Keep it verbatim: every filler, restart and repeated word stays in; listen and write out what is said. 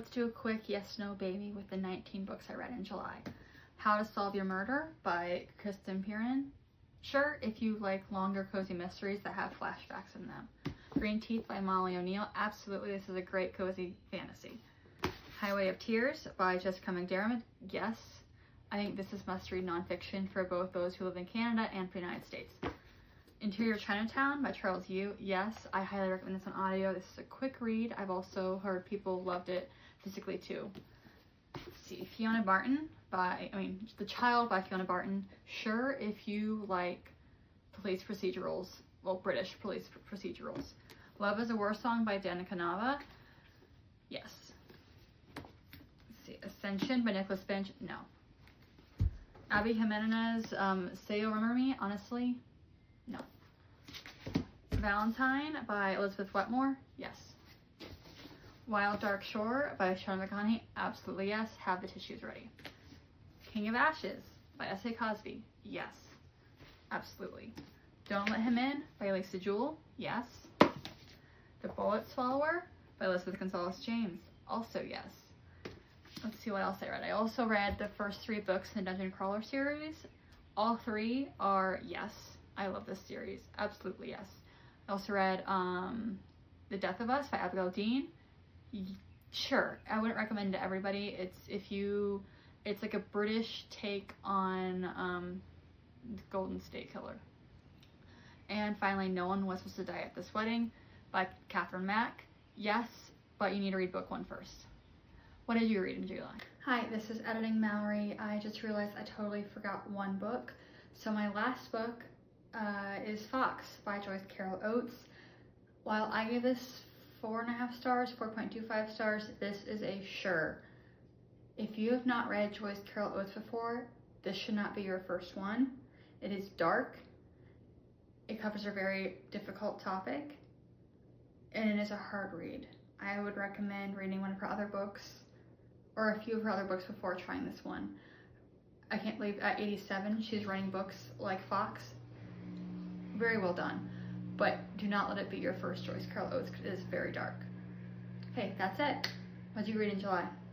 let's do a quick yes-no baby with the nineteen books I read in July. How to Solve Your Murder by Kristen Piernan. Sure, if you like longer cozy mysteries that have flashbacks in them. Green Teeth by Molly O'Neill. Absolutely, this is a great cozy fantasy. Highway of Tears by Jessica McDermott. Yes, I think this is must-read nonfiction for both those who live in Canada and for the United States. Interior Chinatown by Charles Yu. Yes, I highly recommend this on audio. This is a quick read. I've also heard people loved it physically too. Let's see, Fiona Barton by, I mean, The Child by Fiona Barton. Sure, if you like police procedurals, well, British police procedurals. Love is a War Song by Danica Nava. Yes. Let's see, Ascension by Nicholas Finch. No. Abby Jimenez, um, Say You'll Remember Me. Honestly, no. Valentine by Elizabeth Wetmore. Yes. Wild Dark Shore by Sean McConaughey. Absolutely yes. Have the tissues ready. King of Ashes by S A Cosby. Yes. Absolutely. Don't Let Him In by Lisa Jewell. Yes. The Bullet Swallower by Elizabeth Gonzalez James. Also yes. Let's see what else I read. I also read the first three books in the Dungeon Crawler series. All three are yes. I love this series. Absolutely yes. I also read um, The Death of Us by Abigail Dean. Sure, I wouldn't recommend it to everybody. It's if you, it's like a British take on um, Golden State Killer. And finally, No One Was Supposed to Die at This Wedding by Catherine Mack. Yes, but you need to read book one first. What did you read in July? Hi, this is Editing Mallory. I just realized I totally forgot one book. So my last book uh, is Fox by Joyce Carol Oates. While I gave this four and a half stars, four point two five stars, this is a sure. If you have not read Joyce Carol Oates before, this should not be your first one. It is dark. It covers a very difficult topic, and it is a hard read. I would recommend reading one of her other books, or a few of her other books before trying this one. I can't believe at eighty-seven, she's writing books like Fox. Very well done. But do not let it be your first Joyce Carol Oates because it is very dark. Okay, that's it. What did you read in July?